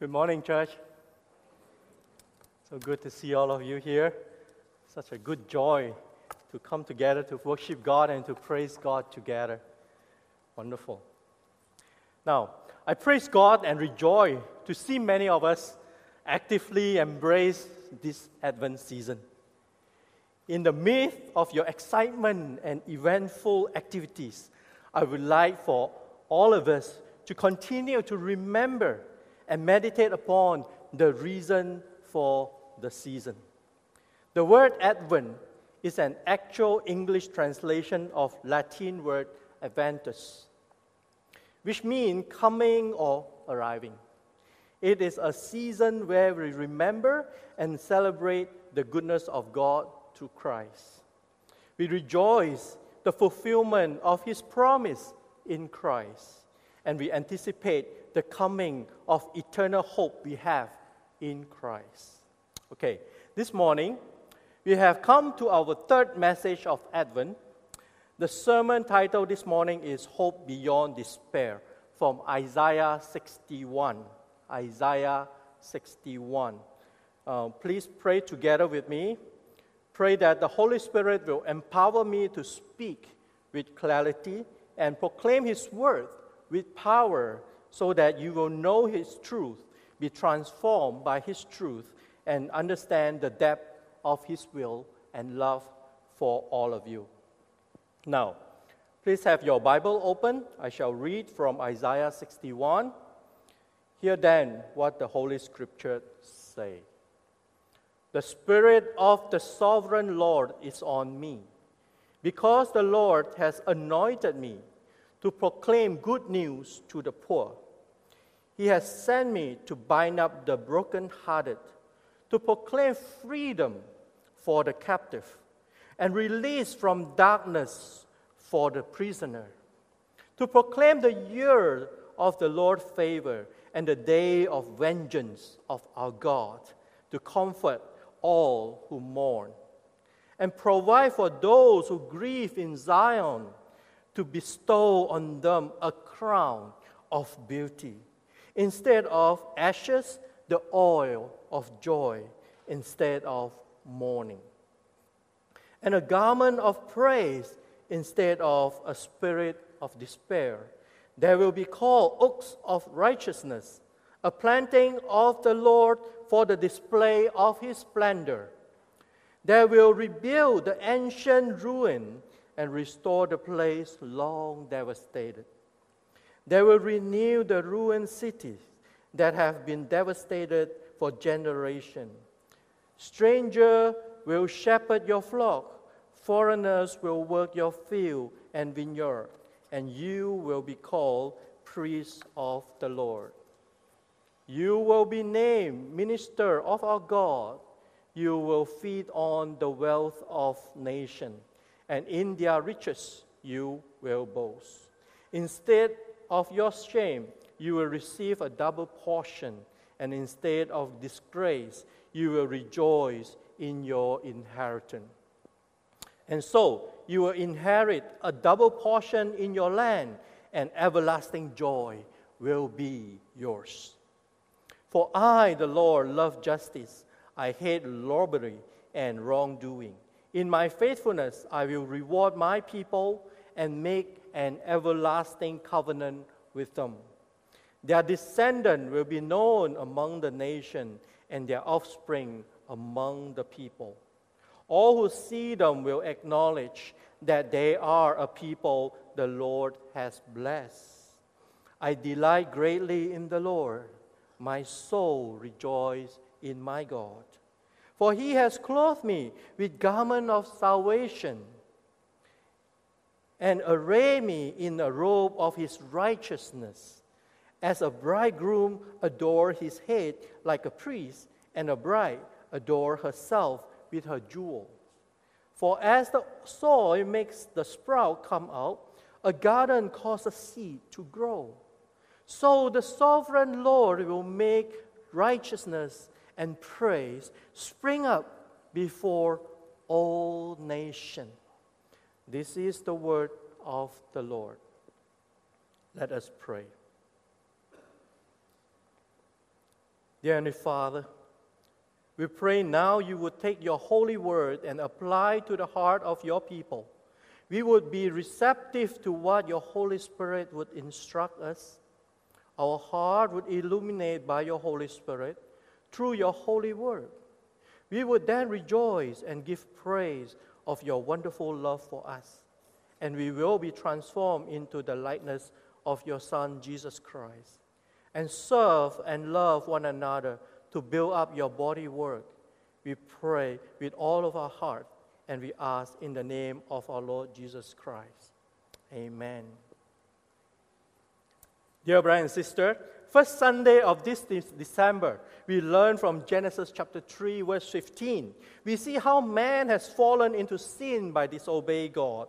Good morning, church. So good to see all of you here. Such a good joy to come together to worship God and to praise God together. Wonderful. Now, I praise God and rejoice to see many of us actively embrace this Advent season. In the midst of your excitement and eventful activities, I would like for all of us to continue to remember and meditate upon the reason for the season. The word Advent is an actual English translation of Latin word Adventus, which means coming or arriving. It is a season where we remember and celebrate the goodness of God through Christ. We rejoice the fulfillment of His promise in Christ, and we anticipate the coming of eternal hope we have in Christ. Okay, this morning, we have come to our third message of Advent. The sermon title this morning is Hope Beyond Despair from Isaiah 61. Isaiah 61. Please pray together with me. Pray that the Holy Spirit will empower me to speak with clarity and proclaim His word with power so that you will know His truth, be transformed by His truth, and understand the depth of His will and love for all of you. Now, please have your Bible open. I shall read from Isaiah 61. Hear then what the Holy Scripture say. The Spirit of the Sovereign Lord is on me, because the Lord has anointed me to proclaim good news to the poor. He has sent me to bind up the brokenhearted, to proclaim freedom for the captive, and release from darkness for the prisoner, to proclaim the year of the Lord's favor and the day of vengeance of our God, to comfort all who mourn, and provide for those who grieve in Zion, to bestow on them a crown of beauty. Instead of ashes, the oil of joy instead of mourning, and a garment of praise instead of a spirit of despair. They will be called oaks of righteousness, a planting of the Lord for the display of His splendor. They will rebuild the ancient ruin and restore the place long devastated. They will renew the ruined cities that have been devastated for generations. Strangers will shepherd your flock, foreigners will work your field and vineyard, and you will be called priests of the Lord. You will be named minister of our God. You will feed on the wealth of nations, and in their riches you will boast. Instead of your shame, you will receive a double portion, and instead of disgrace, you will rejoice in your inheritance. And so you will inherit a double portion in your land, and everlasting joy will be yours. For I, the Lord, love justice. I hate robbery and wrongdoing. In my faithfulness, I will reward my people and make an everlasting covenant with them. Their descendants will be known among the nations, and their offspring among the people. All who see them will acknowledge that they are a people the Lord has blessed. I delight greatly in the Lord. My soul rejoices in my God. For He has clothed me with garment of salvation and arrayed me in a robe of His righteousness. As a bridegroom adores his head like a priest, and a bride adores herself with her jewels. For as the soil makes the sprout come out, a garden causes seed to grow. So the sovereign Lord will make righteousness and praise spring up before all nations. This is the word of the Lord. Let us pray. Dear Heavenly Father, we pray now you would take your holy word and apply to the heart of your people. We would be receptive to what your Holy Spirit would instruct us. Our heart would illuminate by your Holy Spirit through your holy word. We would then rejoice and give praise of your wonderful love for us. And we will be transformed into the likeness of your Son, Jesus Christ, and serve and love one another to build up your body work. We pray with all of our heart, and we ask in the name of our Lord Jesus Christ. Amen. Dear brother and sister, first Sunday of this December, we learn from Genesis chapter 3, verse 15. We see how man has fallen into sin by disobeying God.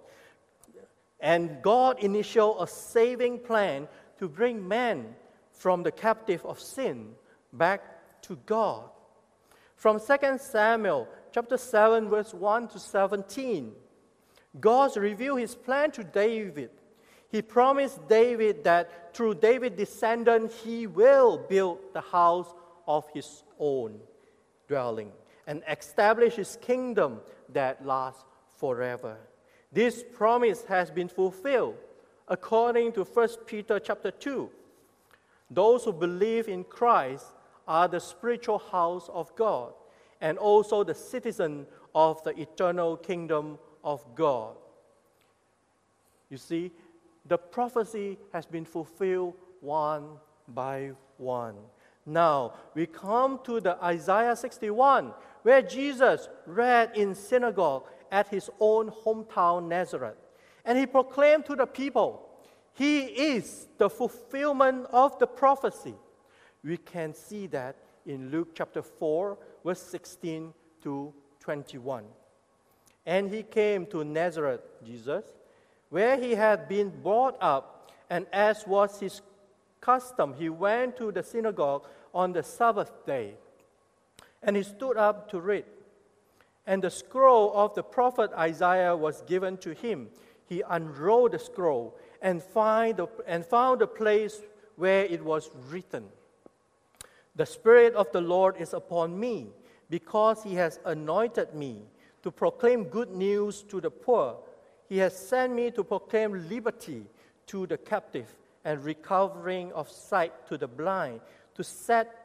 And God initiated a saving plan to bring man from the captive of sin back to God. From 2 Samuel chapter 7, verse 1 to 17, God revealed his plan to David. He promised David that through David's descendant, he will build the house of his own dwelling and establish his kingdom that lasts forever. This promise has been fulfilled according to 1 Peter chapter 2. Those who believe in Christ are the spiritual house of God and also the citizen of the eternal kingdom of God. You see, the prophecy has been fulfilled one by one. Now, we come to the Isaiah 61, where Jesus read in synagogue at his own hometown, Nazareth. And he proclaimed to the people, he is the fulfillment of the prophecy. We can see that in Luke chapter 4, verse 16 to 21. And he came to Nazareth, Jesus, where he had been brought up, and as was his custom, he went to the synagogue on the Sabbath day. And he stood up to read. And the scroll of the prophet Isaiah was given to him. He unrolled the scroll and found the place where it was written, "The Spirit of the Lord is upon me, because he has anointed me to proclaim good news to the poor. He has sent me to proclaim liberty to the captive and recovering of sight to the blind, to set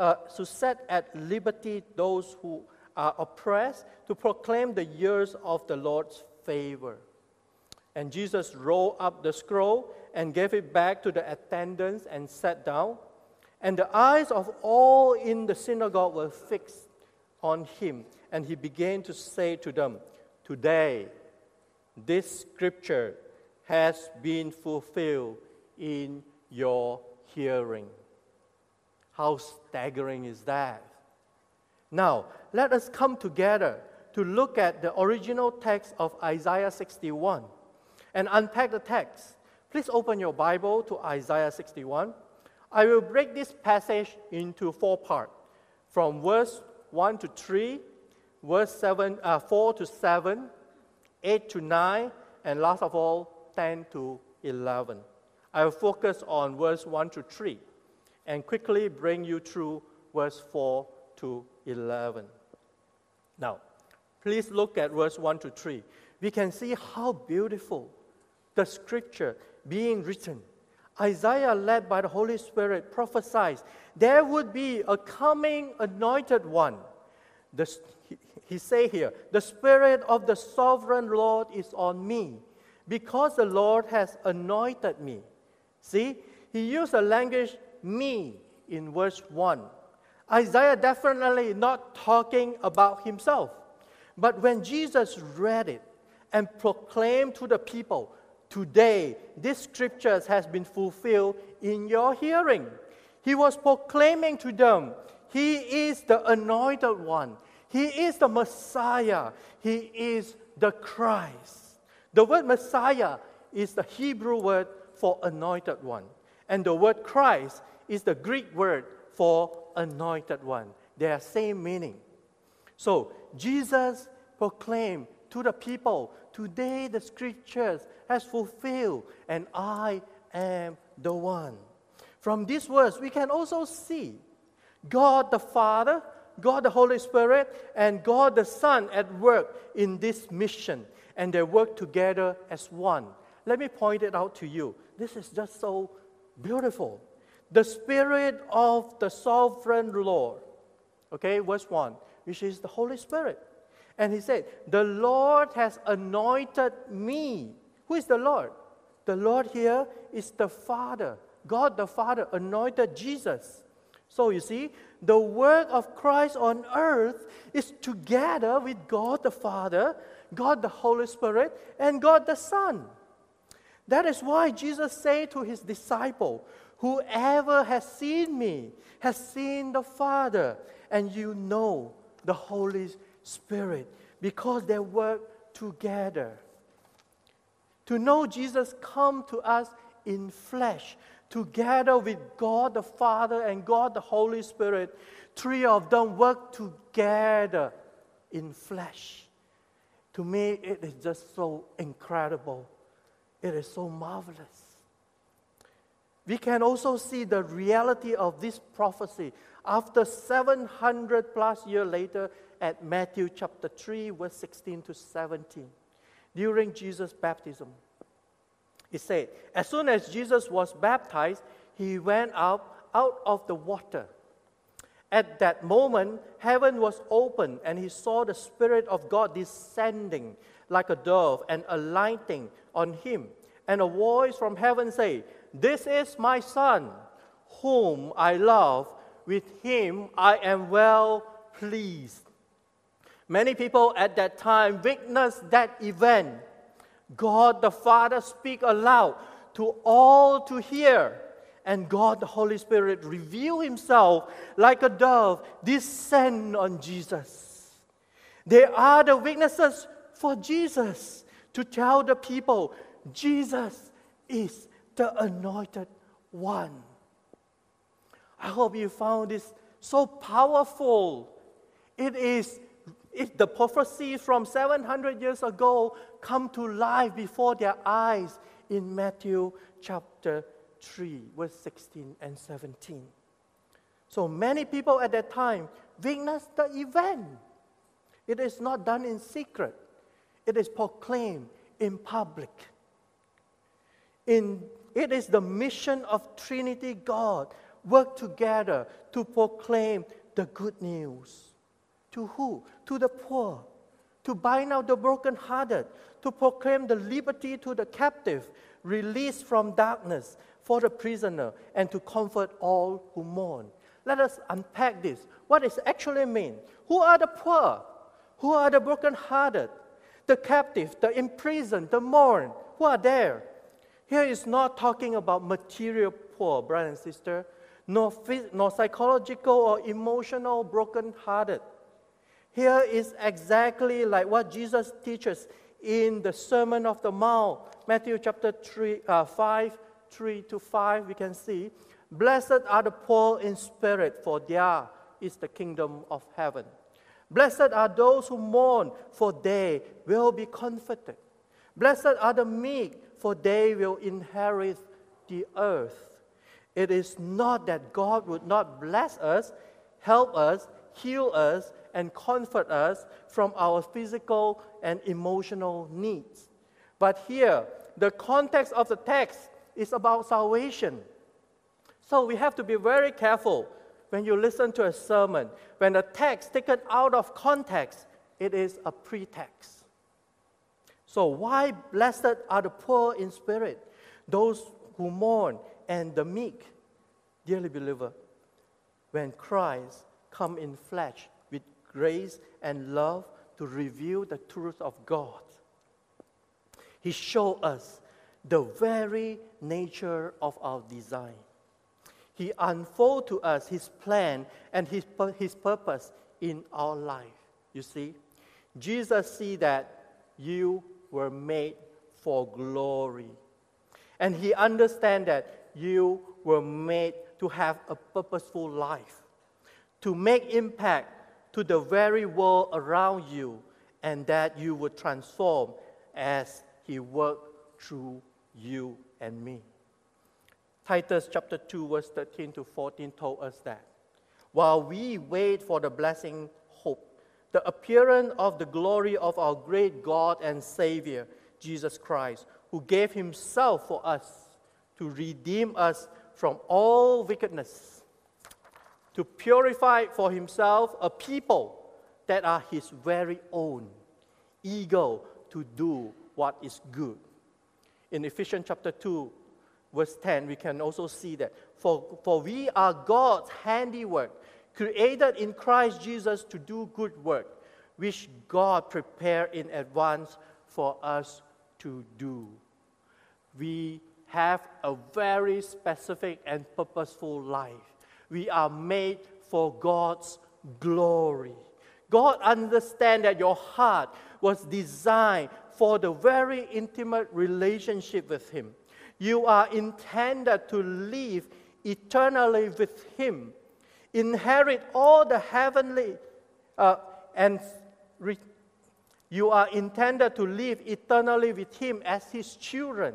at liberty those who are oppressed, to proclaim the years of the Lord's favor." And Jesus rolled up the scroll and gave it back to the attendants and sat down. And the eyes of all in the synagogue were fixed on him. And he began to say to them, "Today, this scripture has been fulfilled in your hearing." How staggering is that? Now, let us come together to look at the original text of Isaiah 61 and unpack the text. Please open your Bible to Isaiah 61. I will break this passage into 4 parts, from verse 1 to 3, verse 4 to 7, 8 to 9, and last of all, 10 to 11. I will focus on verse 1 to 3 and quickly bring you through verse 4 to 11. Now, please look at verse 1 to 3. We can see how beautiful the scripture being written. Isaiah, led by the Holy Spirit, prophesies there would be a coming anointed one. He say here, "The Spirit of the sovereign Lord is on me, because the Lord has anointed me." See, he used the language "me" in verse 1. Isaiah definitely not talking about himself. But when Jesus read it and proclaimed to the people, "Today, this scriptures has been fulfilled in your hearing," he was proclaiming to them, he is the anointed one. He is the Messiah. He is the Christ. The word Messiah is the Hebrew word for anointed one. And the word Christ is the Greek word for anointed one. They are same meaning. So Jesus proclaimed to the people, "Today the scriptures has fulfilled, and I am the one." From this verse, we can also see God the Father, God the Holy Spirit, and God the Son at work in this mission, and they work together as one. Let me point it out to you. This is just so beautiful. The Spirit of the Sovereign Lord, okay, verse 1, which is the Holy Spirit. And he said, the Lord has anointed me. Who is the Lord? The Lord here is the Father. God the Father anointed Jesus. So you see, the work of Christ on earth is together with God the Father, God the Holy Spirit, and God the Son. That is why Jesus said to his disciple, whoever has seen me has seen the Father, and you know the Holy Spirit, because they work together. To know Jesus come to us in flesh, together with God the Father and God the Holy Spirit, three of them work together in flesh. To me, it is just so incredible. It is so marvelous. We can also see the reality of this prophecy after 700 plus years later at Matthew chapter 3, verse 16 to 17, during Jesus' baptism. It said, as soon as Jesus was baptized, he went out of the water. At that moment, heaven was opened, and he saw the Spirit of God descending like a dove and alighting on him. And a voice from heaven said, this is my Son, whom I love. With him I am well pleased. Many people at that time witnessed that event. God the Father speak aloud to all to hear, and God the Holy Spirit reveal himself like a dove descend on Jesus. They are the witnesses for Jesus to tell the people Jesus is the anointed one. I hope you found this so powerful. If the prophecy from 700 years ago come to life before their eyes in Matthew chapter 3, verse 16 and 17. So many people at that time witnessed the event. It is not done in secret. It is proclaimed in public. It is the mission of Trinity God work together to proclaim the good news. To who? To the poor. To bind out the brokenhearted. To proclaim the liberty to the captive, release from darkness for the prisoner, and to comfort all who mourn. Let us unpack this. What does it actually mean? Who are the poor? Who are the brokenhearted? The captive, the imprisoned, the mourn. Who are there? Here is not talking about material poor, brother and sister, nor psychological or emotional brokenhearted. Here is exactly like what Jesus teaches in the Sermon of the Mount, Matthew chapter 5, 3 to 5, we can see, blessed are the poor in spirit, for theirs is the kingdom of heaven. Blessed are those who mourn, for they will be comforted. Blessed are the meek, for they will inherit the earth. It is not that God would not bless us, help us, heal us, and comfort us from our physical and emotional needs. But here, the context of the text is about salvation. So we have to be very careful when you listen to a sermon. When the text taken out of context, it is a pretext. So why blessed are the poor in spirit, those who mourn, and the meek? Dearly believer, when Christ come in flesh with grace and love to reveal the truth of God, he showed us the very nature of our design. He unfolded to us his plan and his purpose in our life. You see, Jesus see that you were made for glory. And he understands that you were made to have a purposeful life, to make impact to the very world around you, and that you would transform as he worked through you and me. Titus chapter 2, verse 13 to 14 told us that. while we wait for the blessing hope, the appearance of the glory of our great God and Savior, Jesus Christ, who gave himself for us to redeem us from all wickedness, to purify for himself a people that are his very own, eager to do what is good. In Ephesians chapter 2, verse 10, we can also see that. For we are God's handiwork, created in Christ Jesus to do good work, which God prepared in advance for us to do. We have a very specific and purposeful life. We are made for God's glory. God understands that your heart was designed for the very intimate relationship with him. You are intended to live eternally with him, inherit all the heavenly, you are intended to live eternally with him as his children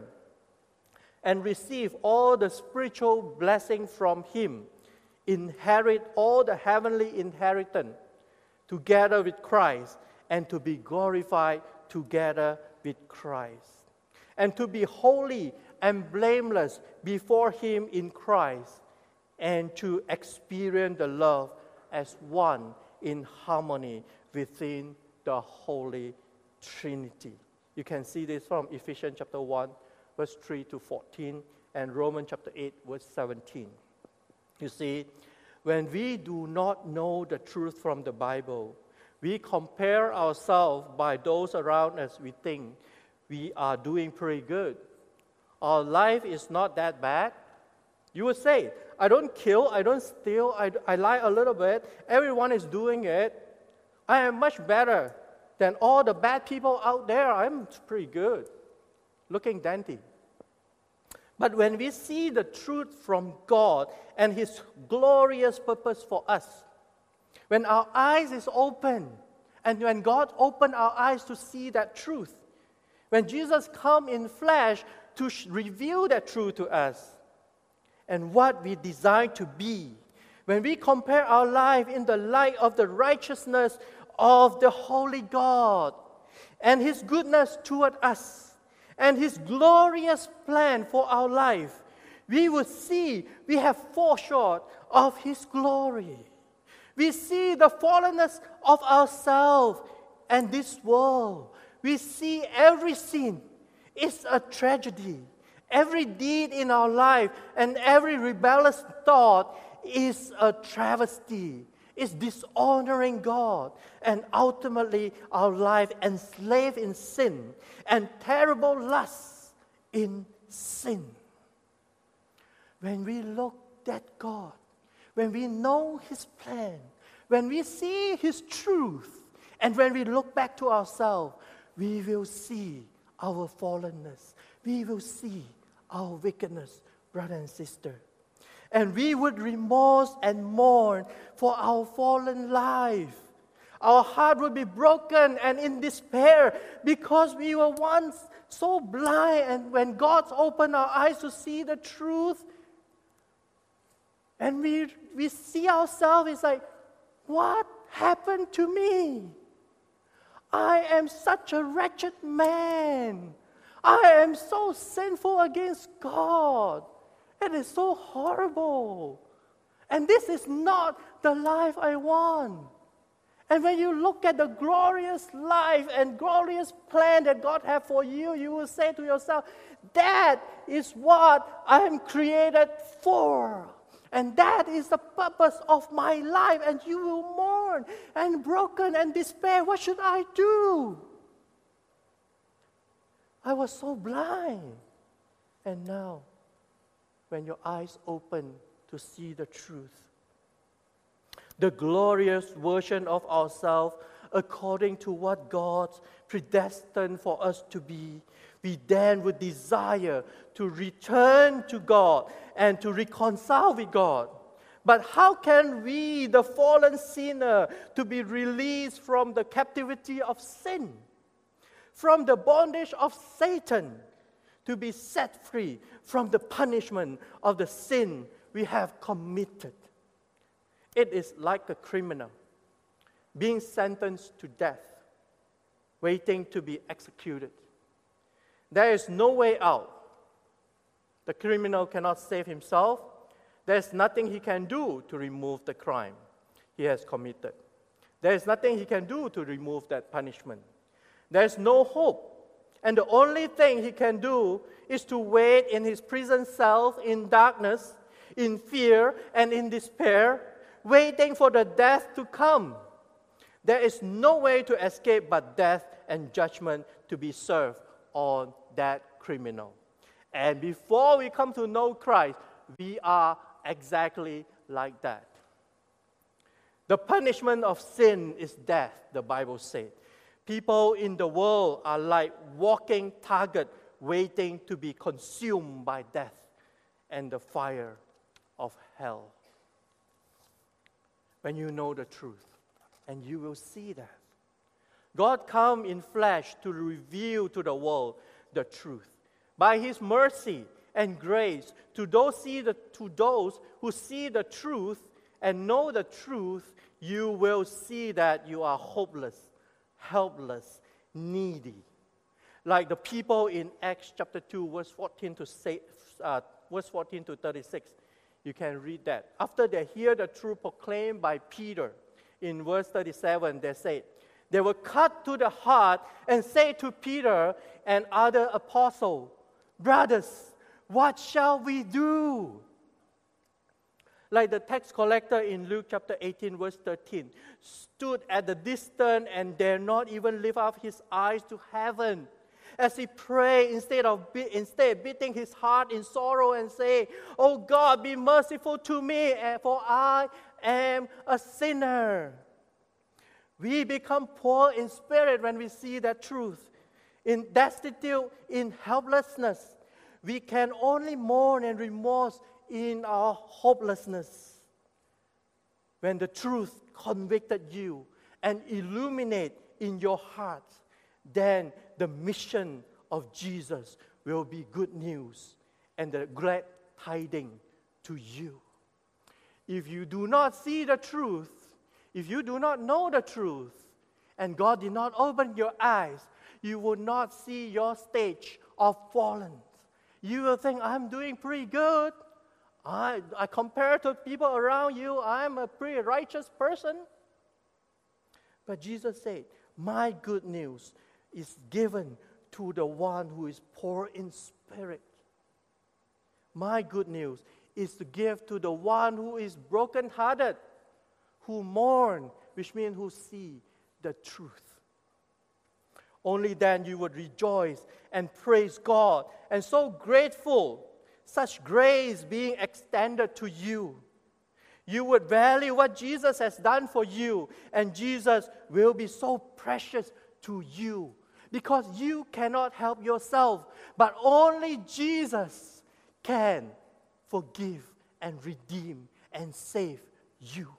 and receive all the spiritual blessing from him, inherit all the heavenly inheritance together with Christ, and to be glorified together with Christ, and to be holy and blameless before him in Christ, and to experience the love as one in harmony within the Holy Trinity. You can see this from Ephesians chapter 1, verse 3 to 14, and Romans chapter 8, verse 17. You see, when we do not know the truth from the Bible, we compare ourselves by those around us. We think we are doing pretty good. Our life is not that bad. You would say, I don't kill, I don't steal, I lie a little bit. Everyone is doing it. I am much better than all the bad people out there. I'm pretty good, looking dandy. But when we see the truth from God and his glorious purpose for us, when our eyes is open, and when God opened our eyes to see that truth, when Jesus come in flesh to reveal that truth to us, and what we desire to be, when we compare our life in the light of the righteousness of the Holy God, and his goodness toward us, and his glorious plan for our life, we will see we have fall short of his glory. We see the fallenness of ourselves and this world. We see every sin is a tragedy. Every deed in our life and every rebellious thought is a travesty. It's dishonoring God. And ultimately, our life enslaved in sin and terrible lusts in sin. When we look at God, when we know his plan, when we see his truth, and when we look back to ourselves, we will see our fallenness. We will see our wickedness, brother and sister. And we would remorse and mourn for our fallen life. Our heart would be broken and in despair because we were once so blind. And when God opened our eyes to see the truth, and we see ourselves, it's like, what happened to me? I am such a wretched man. I am so sinful against God. It is so horrible. And this is not the life I want. And when you look at the glorious life and glorious plan that God has for you, you will say to yourself, that is what I am created for. And that is the purpose of my life. And you will mourn and broken and despair. What should I do? I was so blind. And now, when your eyes open to see the truth, the glorious version of ourselves according to what God predestined for us to be, we then would desire to return to God and to reconcile with God. But how can we, the fallen sinner, to be released from the captivity of sin, from the bondage of Satan, to be set free from the punishment of the sin we have committed? It is like a criminal being sentenced to death, waiting to be executed. There is no way out. The criminal cannot save himself. There is nothing he can do to remove the crime he has committed. There is nothing he can do to remove that punishment. There is no hope. And the only thing he can do is to wait in his prison cell in darkness, in fear and in despair, waiting for the death to come. There is no way to escape but death and judgment to be served on that criminal. And before we come to know Christ, we are exactly like that. The punishment of sin is death, the Bible said. People in the world are like walking target waiting to be consumed by death and the fire of hell. When you know the truth, and you will see that. God come in flesh to reveal to the world the truth. By His mercy and grace, to those who see the truth and know the truth, you will see that you are hopeless, helpless, needy. Like the people in Acts chapter 2, verse 14 to 36. You can read that. After they hear the truth proclaimed by Peter, in verse 37, they say, they were cut to the heart and say to Peter and other apostles, brothers, what shall we do? Like the tax collector in Luke chapter 18, verse 13, stood at the distance and dare not even lift up his eyes to heaven. As he prayed, instead beating his heart in sorrow and say, "Oh God, be merciful to me, for I am a sinner." We become poor in spirit when we see that truth. In destitute, in helplessness, we can only mourn and remorse in our hopelessness. When the truth convicted you and illuminate in your heart, then the mission of Jesus will be good news and the glad tidings to you. If you do not see the truth, if you do not know the truth, and God did not open your eyes, you will not see your stage of fallen. You will think, I'm doing pretty good. I compare to people around you, I'm a pretty righteous person. But Jesus said, my good news is given to the one who is poor in spirit. My good news is to give to the one who is brokenhearted, who mourn, which means who see the truth. Only then you would rejoice and praise God and so grateful, such grace being extended to you. You would value what Jesus has done for you, and Jesus will be so precious to you because you cannot help yourself, but only Jesus can forgive and redeem and save you.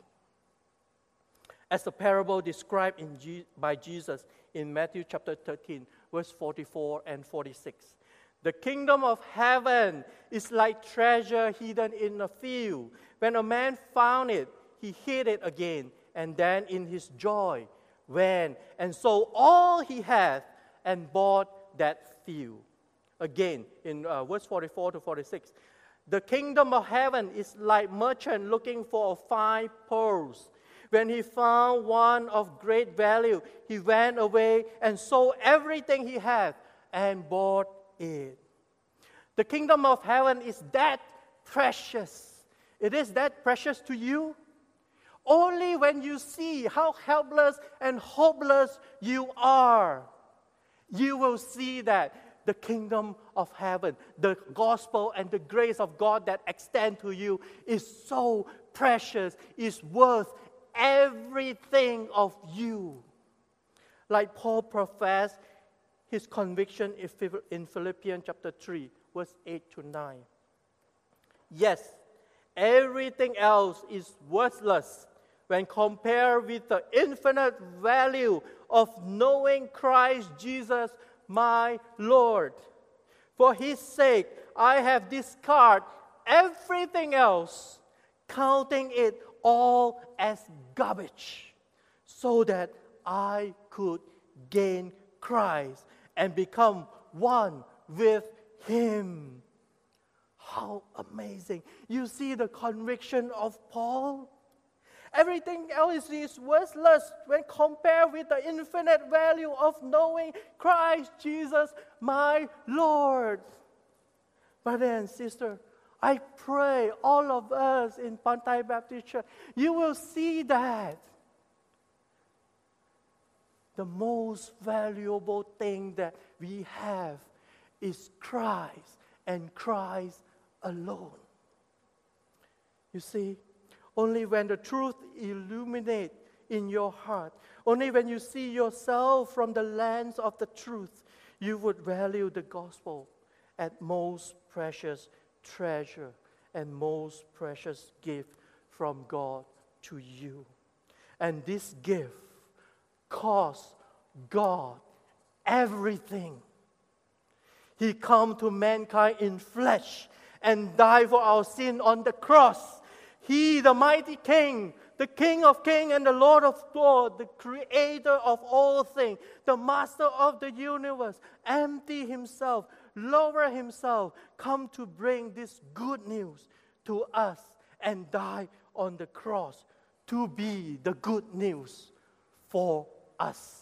As the parable described by Jesus in Matthew chapter 13, verse 44 and 46. The kingdom of heaven is like treasure hidden in a field. When a man found it, he hid it again, and then in his joy went and sold all he had and bought that field. Again, in verse 44 to 46, the kingdom of heaven is like merchant looking for fine pearls. When he found one of great value, he went away and sold everything he had and bought it. The kingdom of heaven is that precious. It is that precious to you. Only when you see how helpless and hopeless you are, you will see that the kingdom of heaven, the gospel and the grace of God that extend to you is so precious, is worth everything of you. Like Paul professed his conviction in Philippians chapter 3, verse 8 to 9. Yes, everything else is worthless when compared with the infinite value of knowing Christ Jesus, my Lord. For His sake, I have discarded everything else, counting it all as garbage so that I could gain Christ and become one with Him. How amazing. You see the conviction of Paul? Everything else is worthless when compared with the infinite value of knowing Christ Jesus, my Lord. Brother and sister, I pray all of us in Pantai Baptist Church, you will see that the most valuable thing that we have is Christ and Christ alone. You see, only when the truth illuminates in your heart, only when you see yourself from the lens of the truth, you would value the gospel as most precious treasure and most precious gift from God to you. And this gift cost God everything. He came to mankind in flesh and died for our sin on the cross. He, the mighty King, the King of kings and the Lord of lords, the creator of all things, the master of the universe, empty himself, lower himself, come to bring this good news to us and die on the cross to be the good news for us.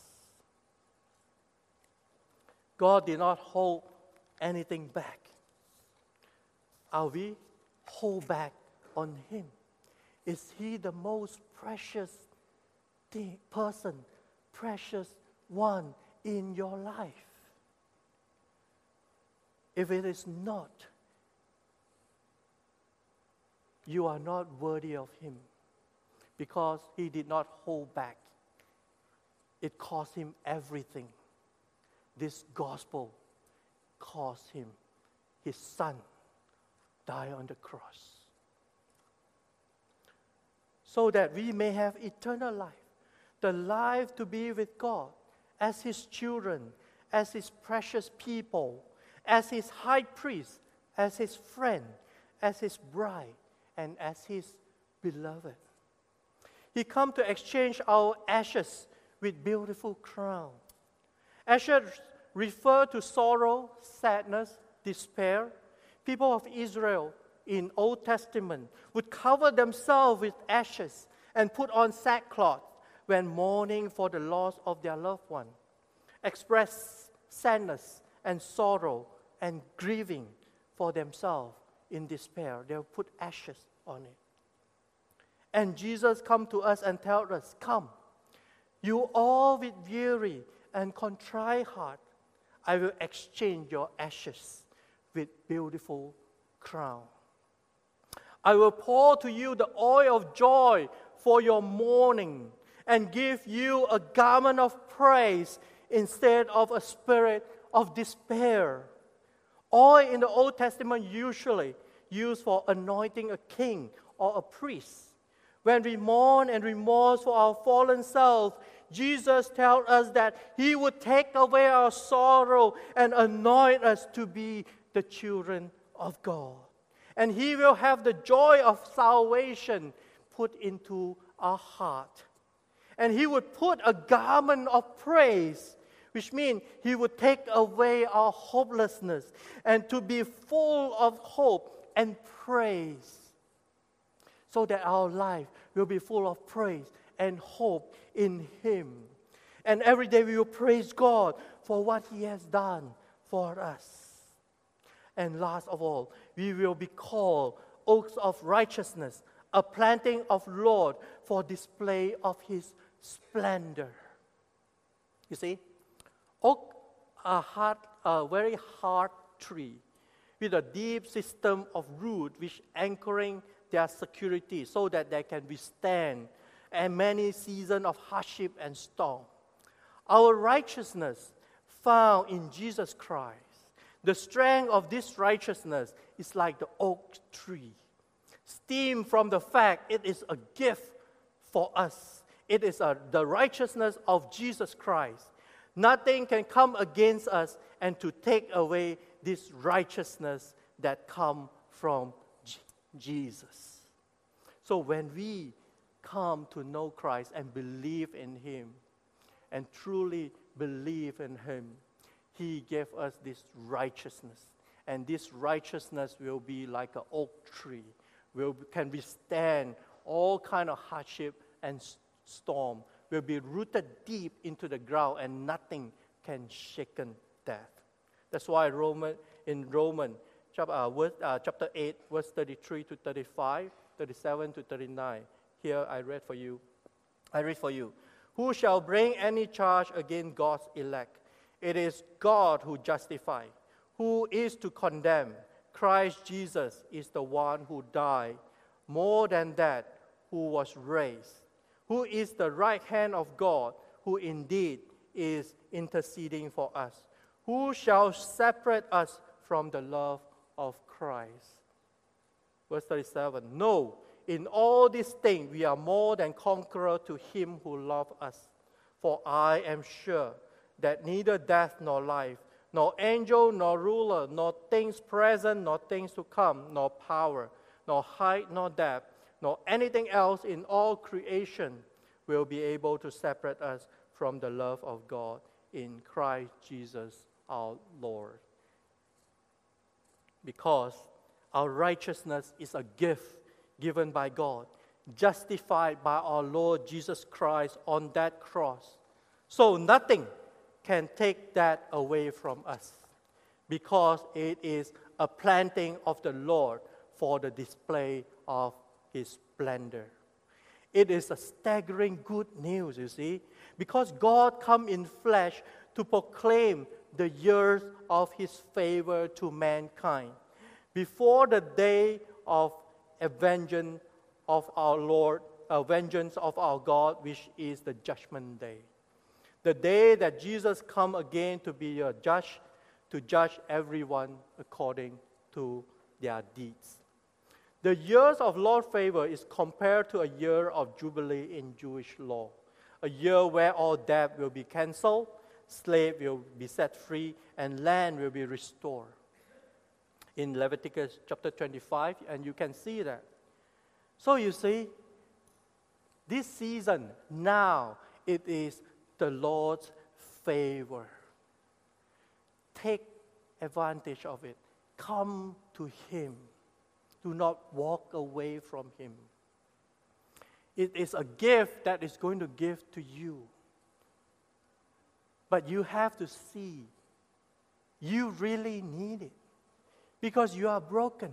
God did not hold anything back. Are we hold back on Him? Is He the most precious person, precious one in your life? If it is not, you are not worthy of Him because He did not hold back. It cost Him everything. This gospel cost Him. His Son died on the cross so that we may have eternal life, the life to be with God as His children, as His precious people, as His high priest, as His friend, as His bride, and as His beloved. He come to exchange our ashes with beautiful crown. Ashes refer to sorrow, sadness, despair. People of Israel in Old Testament would cover themselves with ashes and put on sackcloth when mourning for the loss of their loved one, express sadness and sorrow and grieving for themselves in despair. They'll put ashes on it. And Jesus come to us and tell us, come, you all with weary and contrite heart, I will exchange your ashes with beautiful crown. I will pour to you the oil of joy for your mourning and give you a garment of praise instead of a spirit of despair. Oil in the Old Testament usually used for anointing a king or a priest. When we mourn and remorse for our fallen self, Jesus tells us that He would take away our sorrow and anoint us to be the children of God. And He will have the joy of salvation put into our heart. And He would put a garment of praise, which means He would take away our hopelessness and to be full of hope and praise, so that our life will be full of praise and hope in Him. And every day we will praise God for what He has done for us. And last of all, we will be called oaks of righteousness, a planting of Lord for display of His splendor. You see, oak are a very hard tree with a deep system of root which anchoring their security so that they can withstand many seasons of hardship and storm. Our righteousness found in Jesus Christ. The strength of this righteousness is like the oak tree, stemmed from the fact it is a gift for us. It is the righteousness of Jesus Christ. Nothing can come against us and to take away this righteousness that comes from Jesus. So when we come to know Christ and believe in Him, and truly believe in Him, He gave us this righteousness. And this righteousness will be like an oak tree, can withstand all kind of hardship and storm, will be rooted deep into the ground, and nothing can shake that. That's why in Romans chapter 8, verse 33 to 35, 37 to 39, here I read for you. Who shall bring any charge against God's elect? It is God who justifies. Who is to condemn? Christ Jesus is the one who died. More than that, who was raised. Who is the right hand of God, who indeed is interceding for us. Who shall separate us from the love of Christ? Verse 37, no, in all these things we are more than conquerors to Him who loved us. For I am sure that neither death nor life, nor angel nor ruler, nor things present nor things to come, nor power, nor height nor depth, nor anything else in all creation will be able to separate us from the love of God in Christ Jesus our Lord. Because our righteousness is a gift given by God, justified by our Lord Jesus Christ on that cross. So nothing can take that away from us, because it is a planting of the Lord for the display of His splendor. It is a staggering good news, you see, because God come in flesh to proclaim the years of His favor to mankind before the day of vengeance of our Lord, vengeance of our God, which is the judgment day. The day that Jesus come again to be a judge, to judge everyone according to their deeds. The years of Lord's favor is compared to a year of Jubilee in Jewish law, a year where all debt will be canceled, slave will be set free, and land will be restored. In Leviticus chapter 25, and you can see that. So you see, this season, now, it is the Lord's favor. Take advantage of it. Come to Him. Do not walk away from Him. It is a gift that is going to give to you. But you have to see, you really need it. Because you are broken.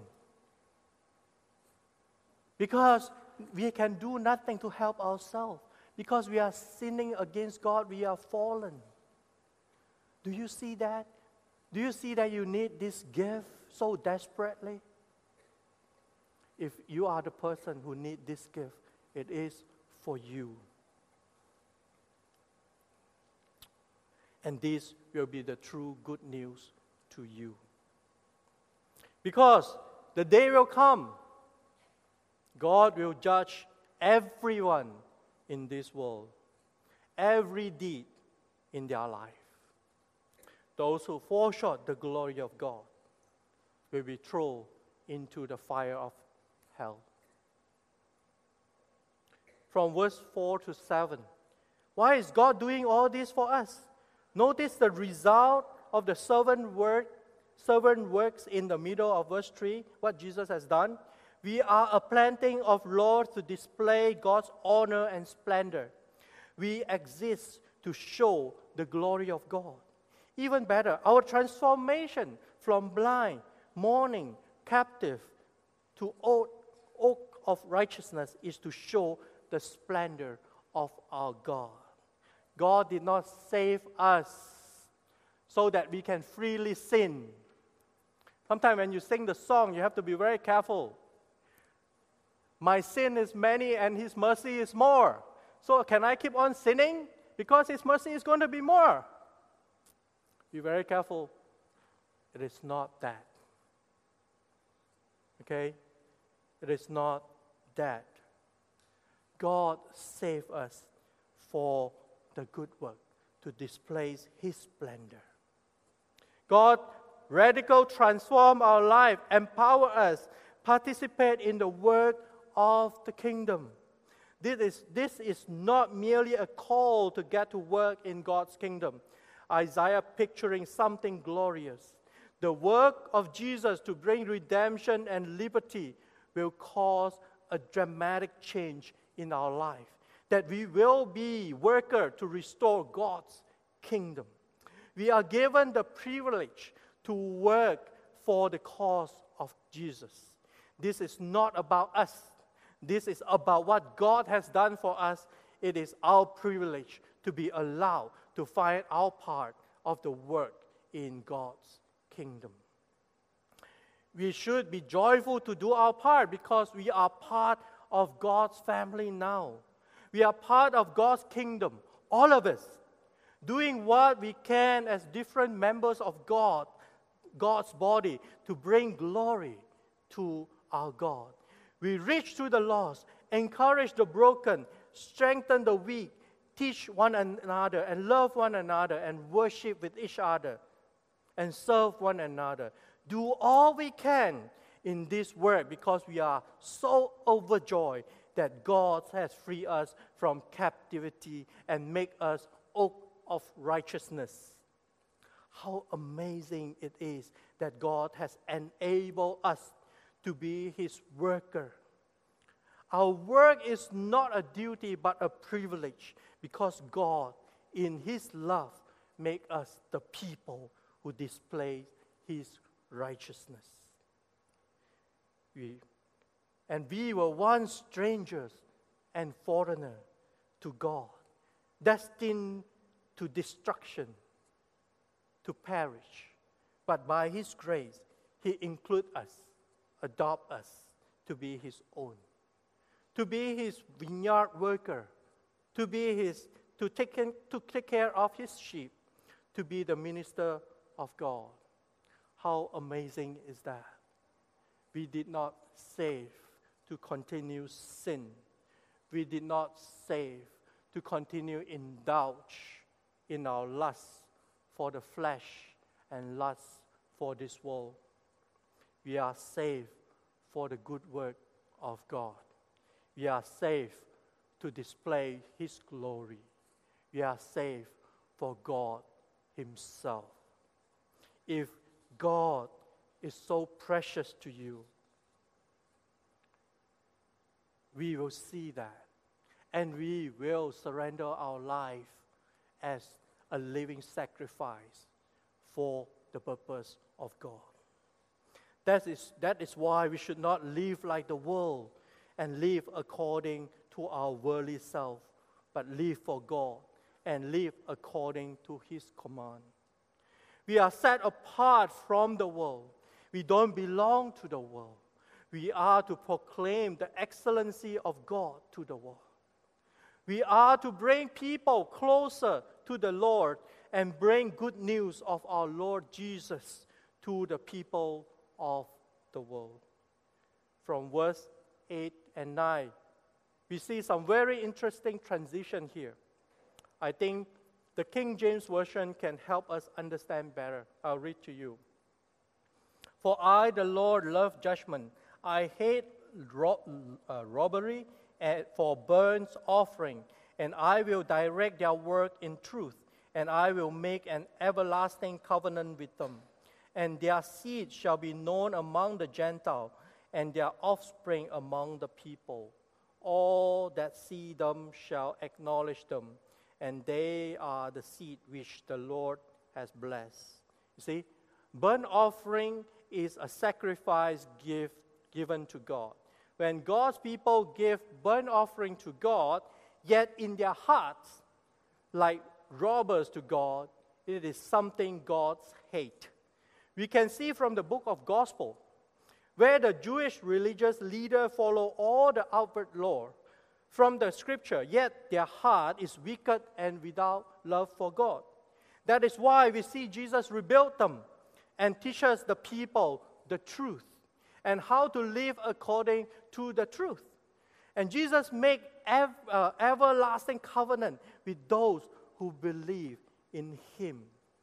Because we can do nothing to help ourselves. Because we are sinning against God, we are fallen. Do you see that? Do you see that you need this gift so desperately? If you are the person who needs this gift, it is for you. And this will be the true good news to you. Because the day will come, God will judge everyone in this world, every deed in their life. Those who fall short the glory of God will be thrown into the fire of hell. From verse 4 to 7, why is God doing all this for us? Notice the result of the servant works in the middle of verse 3, what Jesus has done. We are a planting of Lord to display God's honor and splendor. We exist to show the glory of God. Even better, our transformation from blind, mourning, captive to oak of righteousness is to show the splendor of our God. God did not save us so that we can freely sin. Sometimes when you sing the song, you have to be very careful. My sin is many and His mercy is more. So can I keep on sinning? Because His mercy is going to be more. Be very careful. It is not that. Okay? It is not that. God saved us for the good work, to display His splendor. God radically transform our life, empower us, participate in the work of the kingdom. This is not merely a call to get to work in God's kingdom. Isaiah picturing something glorious. The work of Jesus to bring redemption and liberty will cause a dramatic change in our life. That we will be workers to restore God's kingdom. We are given the privilege to work for the cause of Jesus. This is not about us. This is about what God has done for us. It is our privilege to be allowed to find our part of the work in God's kingdom. We should be joyful to do our part because we are part of God's family now. We are part of God's kingdom, all of us, doing what we can as different members of God's body to bring glory to our God. We reach to the lost, encourage the broken, strengthen the weak, teach one another, and love one another, and worship with each other, and serve one another. Do all we can in this work because we are so overjoyed that God has freed us from captivity and make us oak of righteousness. How amazing it is that God has enabled us to be His worker. Our work is not a duty but a privilege because God, in His love, make us the people who display His righteousness. We were once strangers and foreigners to God, destined to destruction, to perish. But by His grace, He includes us, adopt us to be His own, to be His vineyard worker, to take care of His sheep, to be the minister of God. How amazing is that? We did not save to continue sin. We did not save to continue indulge in our lust for the flesh and lust for this world. We are saved for the good work of God. We are saved to display His glory. We are saved for God Himself. If God is so precious to you, we will see that, and we will surrender our life as a living sacrifice for the purpose of God. That is why we should not live like the world and live according to our worldly self, but live for God and live according to His command. We are set apart from the world. We don't belong to the world. We are to proclaim the excellency of God to the world. We are to bring people closer to the Lord and bring good news of our Lord Jesus to the people of the world. From verse 8 and 9, we see some very interesting transition here. I think the King James Version can help us understand better. I'll read to you. For I, the Lord, love judgment. I hate robbery and for burnt offering, and I will direct their work in truth, and I will make an everlasting covenant with them. And their seed shall be known among the Gentiles, and their offspring among the people. All that see them shall acknowledge them, and they are the seed which the Lord has blessed. You see, burnt offering is a sacrifice gift given to God. When God's people give burnt offering to God, yet in their hearts, like robbers to God, it is something God hates. We can see from the book of Gospel, where the Jewish religious leaders follow all the outward law from the scripture, yet their heart is wicked and without love for God. That is why we see Jesus rebuild them and teaches the people the truth and how to live according to the truth. And Jesus make everlasting covenant with those who believe in Him.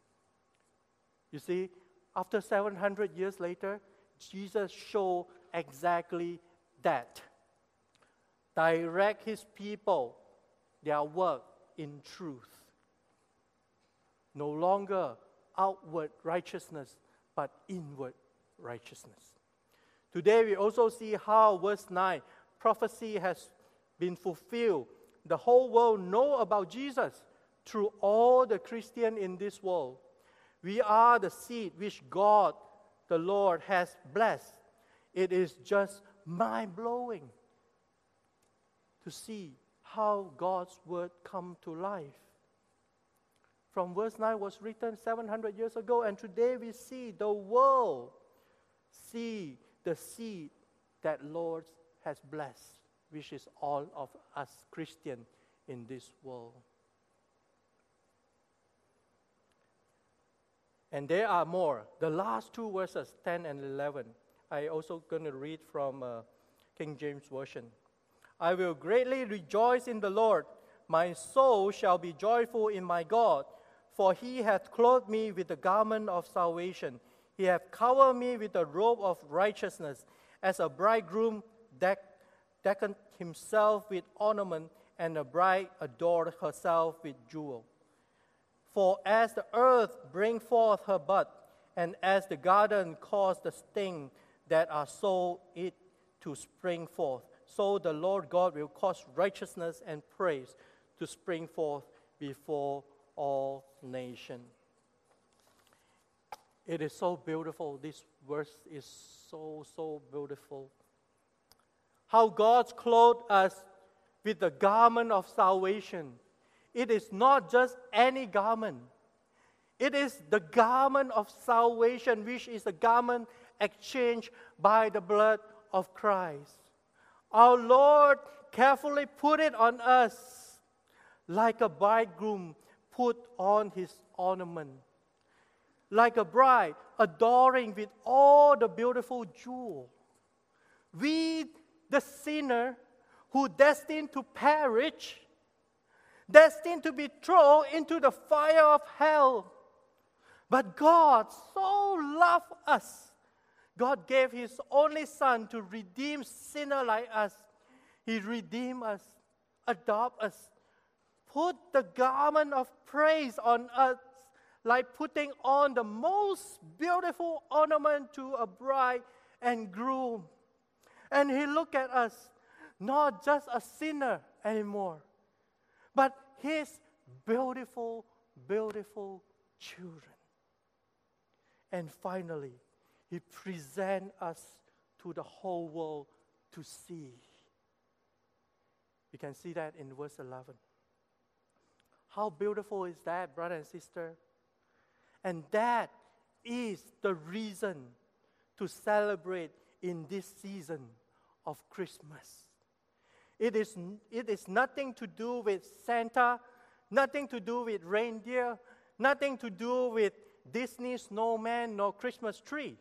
You see, after 700 years later, Jesus showed exactly that. direct His people, their work in truth. No longer outward righteousness, but inward righteousness. Today we also see how, verse 9, prophecy has been fulfilled. The whole world know about Jesus through all the Christians in this world. We are the seed which God, the Lord, has blessed. It is just mind-blowing to see how God's word come to life. From verse 9 was written 700 years ago, and today we see the world see the seed that Lord has blessed, which is all of us Christians in this world. And there are more. The last two verses, 10 and 11, I also going to read from King James Version. I will greatly rejoice in the Lord. My soul shall be joyful in my God, for He hath clothed me with the garment of salvation. He hath covered me with a robe of righteousness, as a bridegroom decketh himself with ornament, and a bride adorned herself with jewel. For as the earth brings forth her bud, and as the garden causes the things that are sown it to spring forth, so the Lord God will cause righteousness and praise to spring forth before all nations. It is so beautiful. This verse is so beautiful. How God clothed us with the garment of salvation. It is not just any garment. It is the garment of salvation, which is a garment exchanged by the blood of Christ. Our Lord carefully put it on us like a bridegroom put on his ornament. Like a bride adoring with all the beautiful jewel. We, the sinner, who destined to perish, destined to be thrown into the fire of hell. But God so loved us. God gave His only Son to redeem sinner like us. He redeemed us, adopt us, put the garment of praise on us, like putting on the most beautiful ornament to a bride and groom. And He looked at us, not just a sinner anymore, but His beautiful, beautiful children. And finally, He presents us to the whole world to see. You can see that in verse 11. How beautiful is that, brother and sister? And that is the reason to celebrate in this season of Christmas. It is nothing to do with Santa, nothing to do with reindeer, nothing to do with Disney snowman nor Christmas tree.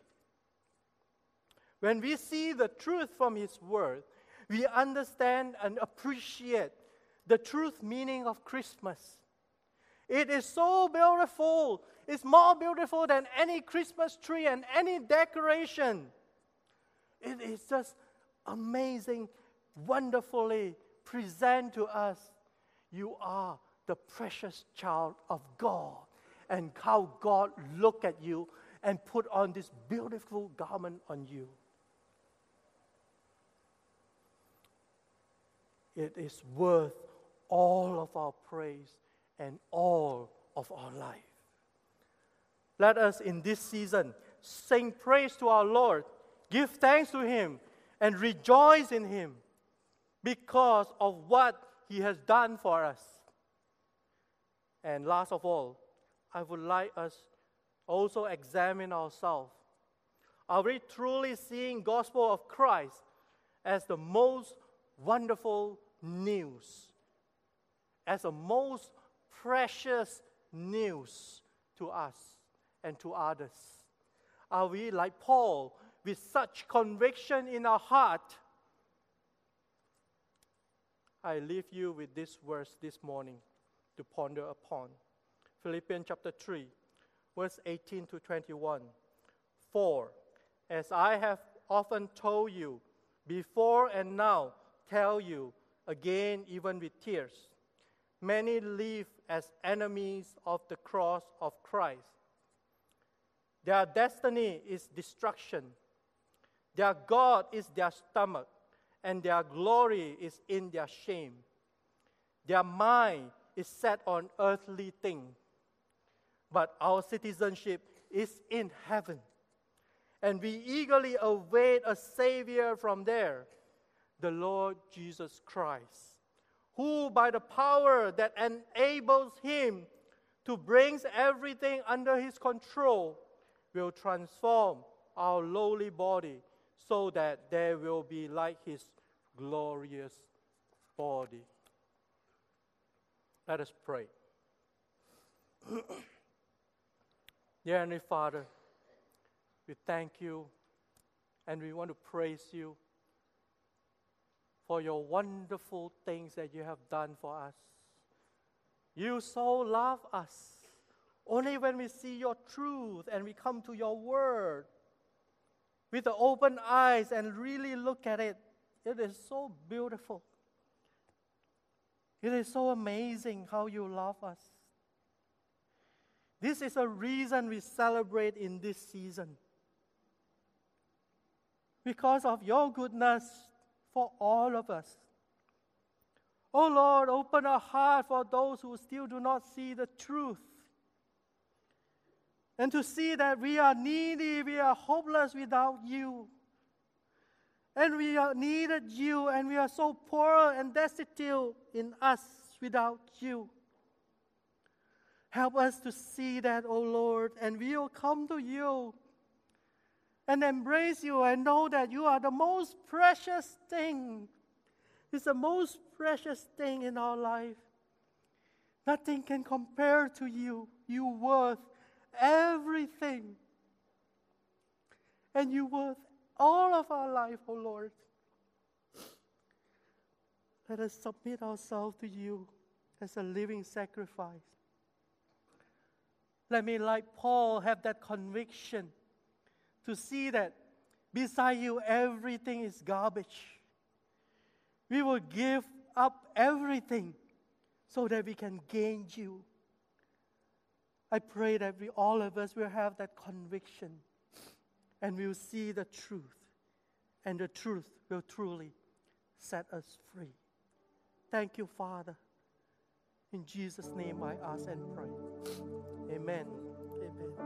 When we see the truth from His Word, we understand and appreciate the truth meaning of Christmas. It is so beautiful. It's more beautiful than any Christmas tree and any decoration. It is just amazing, wonderfully present to us. You are the precious child of God, and how God looked at you and put on this beautiful garment on you. It is worth all of our praise and all of our life. Let us in this season sing praise to our Lord, give thanks to Him, and rejoice in Him because of what He has done for us. And last of all, I would like us also examine ourselves. Are we truly seeing gospel of Christ as the most wonderful news, as the most precious news to us and to others? Are we like Paul with such conviction in our heart? I leave you with this verse this morning to ponder upon. Philippians chapter 3, verse 18 to 21. For, as I have often told you, before and now tell you, again, even with tears. Many live as enemies of the cross of Christ. Their destiny is destruction. Their God is their stomach, and their glory is in their shame. Their mind is set on earthly things. But our citizenship is in heaven, and we eagerly await a Savior from there, the Lord Jesus Christ, who by the power that enables Him to bring everything under His control will transform our lowly body so that they will be like His glorious body. Let us pray. Dear Heavenly Father, we thank you and we want to praise you for your wonderful things that you have done for us. You so love us. Only when we see your truth and we come to your word with the open eyes and really look at it, it is so beautiful. It is so amazing how you love us. This is a reason we celebrate in this season. Because of your goodness for all of us. Oh Lord, open our heart for those who still do not see the truth. And to see that we are needy, we are hopeless without you. And we are needed you, and we are so poor and destitute in us without you. Help us to see that, O Lord, and we will come to you and embrace you and know that you are the most precious thing. It's the most precious thing in our life. Nothing can compare to you. You worth everything. And you worth all of our life, O Lord. Let us submit ourselves to you as a living sacrifice. Let me, like Paul, have that conviction to see that beside you, everything is garbage. We will give up everything so that we can gain you. I pray that all of us will have that conviction and we will see the truth, and the truth will truly set us free. Thank you, Father. In Jesus' name I ask and pray. Amen.